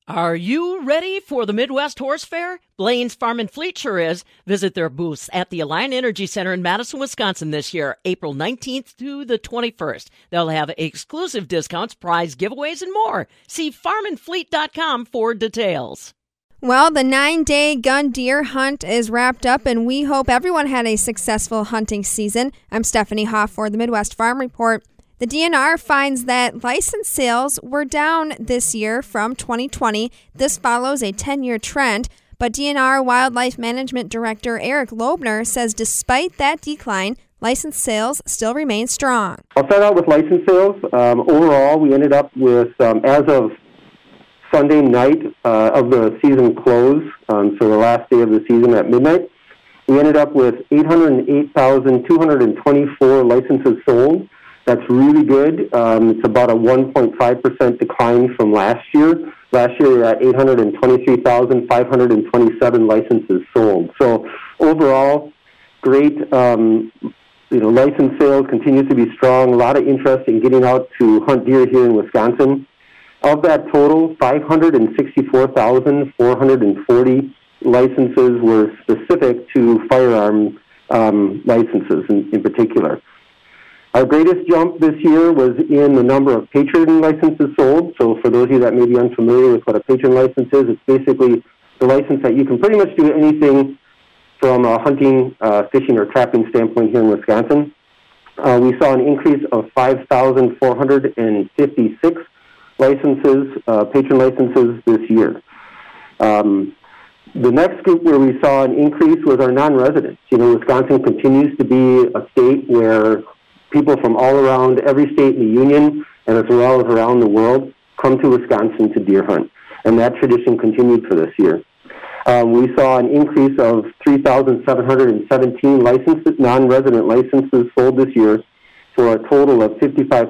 Are you ready for the Midwest Horse Fair? Blaine's Farm and Fleet sure is. Visit their booths at the Alliant Energy Center in Madison, Wisconsin this year, April 19th to the 21st. They'll have exclusive discounts, prize giveaways, and more. See farmandfleet.com for details. Well, the 9-day gun deer hunt is wrapped up, and we hope everyone had a successful hunting season. I'm Stephanie Hoff for the Midwest Farm Report. The DNR finds that license sales were down this year from 2020. This follows a 10-year trend, but DNR Wildlife Management Director Eric Loebner says despite that decline, license sales still remain strong. I'll start out with license sales. Overall, we ended up with, as of Sunday night of the season close, so the last day of the season at midnight, we ended up with 808,224 licenses sold. That's really good. It's about a 1.5% decline from last year. Last year, we were at 823,527 licenses sold. So overall, great. License sales continues to be strong. A lot of interest in getting out to hunt deer here in Wisconsin. Of that total, 564,440 licenses were specific to firearm licenses in particular. Our greatest jump this year was in the number of patron licenses sold. So for those of you that may be unfamiliar with what a patron license is, it's basically the license that you can pretty much do anything from a hunting, fishing, or trapping standpoint here in Wisconsin. We saw an increase of 5,456 licenses, patron licenses this year. The next group where we saw an increase was our non-residents. Wisconsin continues to be a state where people from all around every state in the union and as well as around the world come to Wisconsin to deer hunt. And that tradition continued for this year. We saw an increase of 3,717 non-resident licenses sold this year for a total of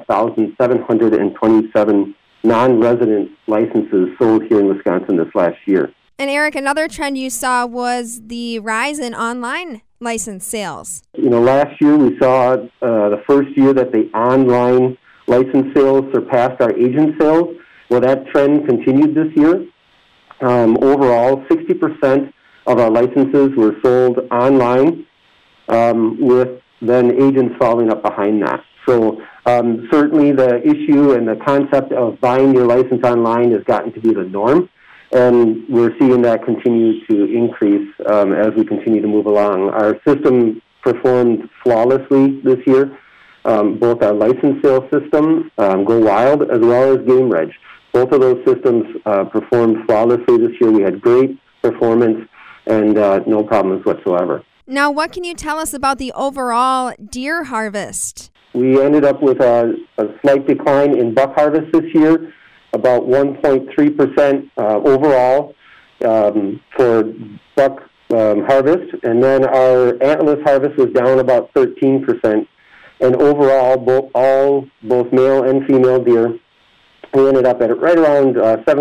55,727 non-resident licenses sold here in Wisconsin this last year. And Eric, another trend you saw was the rise in online license sales. Last year we saw the first year that the online license sales surpassed our agent sales. Well, that trend continued this year. Overall, 60% of our licenses were sold online, with then agents following up behind that. So certainly the issue and the concept of buying your license online has gotten to be the norm. And we're seeing that continue to increase as we continue to move along. Our system performed flawlessly this year. Both our license sales system, Go Wild, as well as Game Reg. Both of those systems performed flawlessly this year. We had great performance and no problems whatsoever. Now, what can you tell us about the overall deer harvest? We ended up with a slight decline in buck harvest this year, about 1.3% overall for buck harvest, and then our antlerless harvest was down about 13%. And overall, both male and female deer, we ended up at right around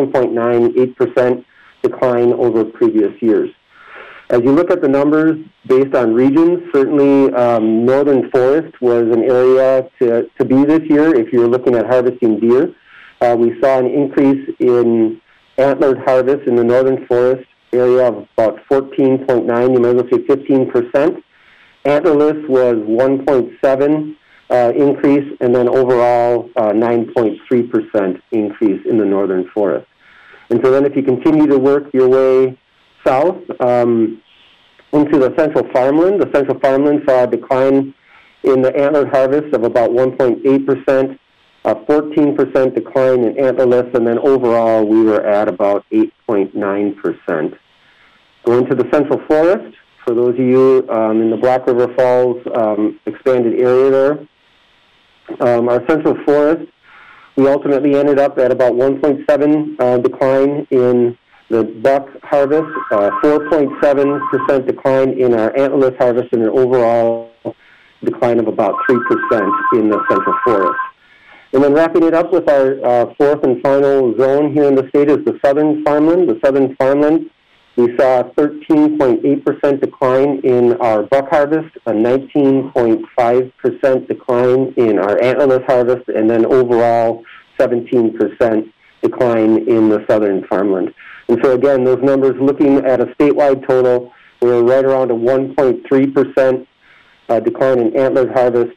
7.98% decline over previous years. As you look at the numbers based on regions, certainly northern forest was an area to be this year if you're looking at harvesting deer. We saw an increase in antlered harvest in the northern forest area of about 14.9, you might as well say 15%. Antlerless was 1.7 increase, and then overall 9.3% increase in the northern forest. And so then if you continue to work your way south into the central farmland saw a decline in the antlered harvest of about 1.8%, a 14% decline in antlerless, and then overall we were at about 8.9%. Going to the central forest, for those of you in the Black River Falls expanded area there, our central forest, we ultimately ended up at about 1.7 decline in the buck harvest, 4.7% decline in our antlerless harvest, and an overall decline of about 3% in the central forest. And then wrapping it up with our fourth and final zone here in the state is the southern farmland. The southern farmland, we saw a 13.8% decline in our buck harvest, a 19.5% decline in our antlerless harvest, and then overall 17% decline in the southern farmland. And so again, those numbers, looking at a statewide total, we're right around a 1.3% decline in antlered harvest,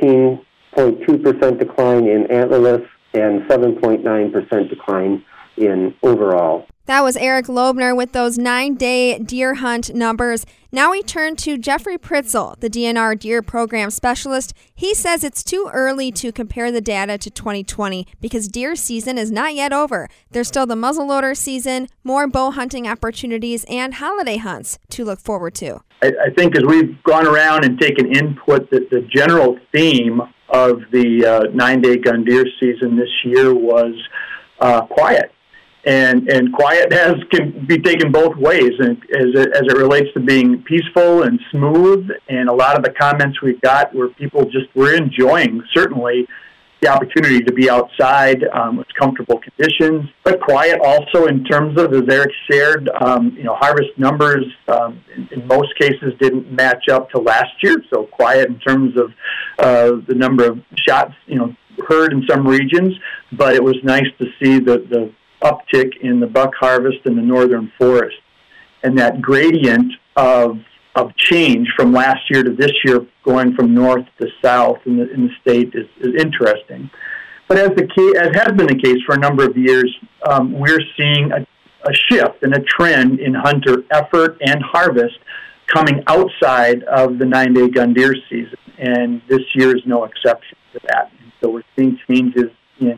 13.2% decline in antlerless, and 7.9% decline in overall. That was Eric Loebner with those 9-day deer hunt numbers. Now we turn to Jeffrey Pritzel, the DNR Deer Program Specialist. He says it's too early to compare the data to 2020 because deer season is not yet over. There's still the muzzleloader season, more bow hunting opportunities, and holiday hunts to look forward to. I think as we've gone around and taken input, that the general theme of the 9-day gun deer season this year was quiet. And quiet can be taken both ways, and as it relates to being peaceful and smooth. And a lot of the comments we got were people just were enjoying, certainly, the opportunity to be outside with comfortable conditions, but quiet also in terms of, as Eric shared, harvest numbers in most cases didn't match up to last year. So quiet in terms of the number of shots, heard in some regions, but it was nice to see the uptick in the buck harvest in the northern forest. And that gradient of change from last year to this year, going from north to south in the state is interesting. But as has been the case for a number of years, we're seeing a shift and a trend in hunter effort and harvest coming outside of the 9-day gun deer season. And this year is no exception to that. And so we're seeing changes in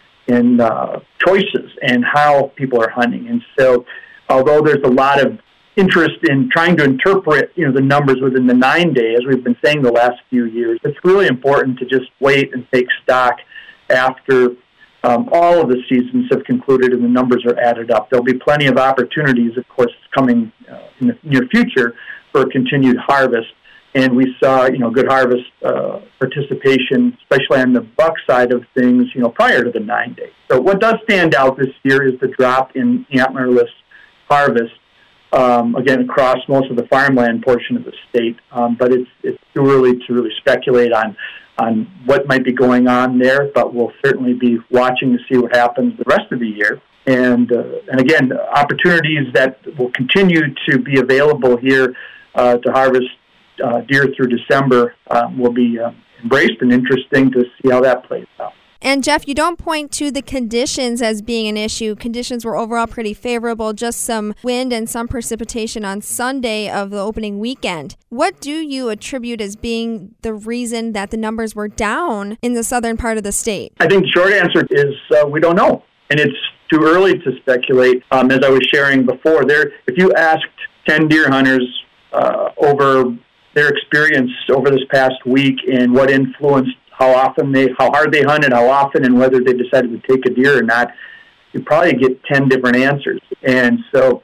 choices and how people are hunting. And so although there's a lot of interest in trying to interpret the numbers within the 9-day, as we've been saying the last few years, it's really important to just wait and take stock after all of the seasons have concluded and the numbers are added up. There'll be plenty of opportunities, of course, coming in the near future for continued harvest. And we saw, good harvest participation, especially on the buck side of things, prior to the 9-day. So what does stand out this year is the drop in antlerless harvest, again, across most of the farmland portion of the state. But it's too early to really speculate on what might be going on there, but we'll certainly be watching to see what happens the rest of the year. And again, opportunities that will continue to be available here to harvest deer through December will be embraced, and interesting to see how that plays out. And Jeff, you don't point to the conditions as being an issue. Conditions were overall pretty favorable, just some wind and some precipitation on Sunday of the opening weekend. What do you attribute as being the reason that the numbers were down in the southern part of the state? I think the short answer is we don't know, and it's too early to speculate. As I was sharing before, if you asked 10 deer hunters over their experience over this past week and what influenced how hard they hunted, how often, and whether they decided to take a deer or not, you probably get 10 different answers. And so,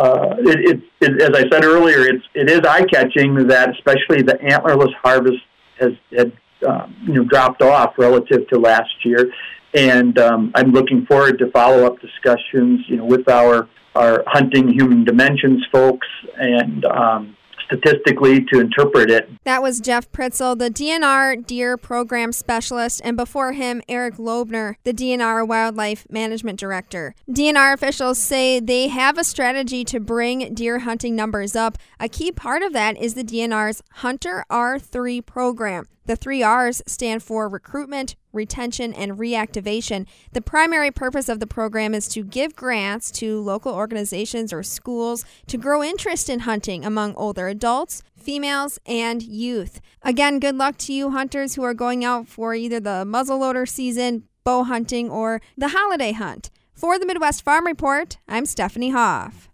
as I said earlier, it is eye-catching that especially the antlerless harvest had dropped off relative to last year. And I'm looking forward to follow-up discussions, with our hunting human dimensions folks and statistically to interpret it. That was Jeff Pritzel, the DNR Deer Program Specialist, and before him, Eric Loebner, the DNR Wildlife Management Director. DNR officials say they have a strategy to bring deer hunting numbers up. A key part of that is the DNR's Hunter R3 program. The 3 R's stand for recruitment, retention, and reactivation. The primary purpose of the program is to give grants to local organizations or schools to grow interest in hunting among older adults, females, and youth. Again, good luck to you hunters who are going out for either the muzzleloader season, bow hunting, or the holiday hunt. For the Midwest Farm Report, I'm Stephanie Hoff.